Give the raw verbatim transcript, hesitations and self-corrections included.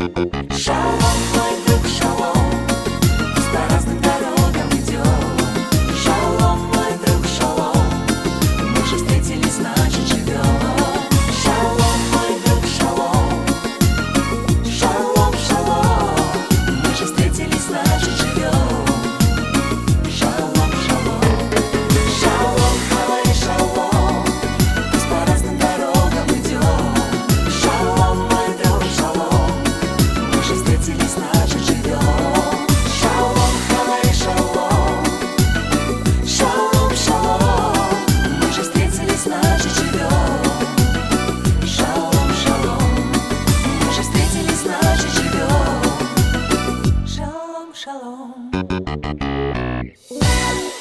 Шалом, мой друг, шалом, пусть по разным дорогам идем. Шалом, мой друг, шалом, мы же встретились, значит живем. Шалом, мой друг, шалом, шалом, шалом, мы же встретились, значит живем. Шалом, шалом, шалом, хавай, шалом, пусть по разным дорогам идем. Шалом, мой друг, шалом, мы же встретились, значит живем. Шалом, хавай, шалом, шалом, шалом, мы же встретились, значит живем. Шалом, шалом, мы же встретились, значит живем. Шалом, шалом.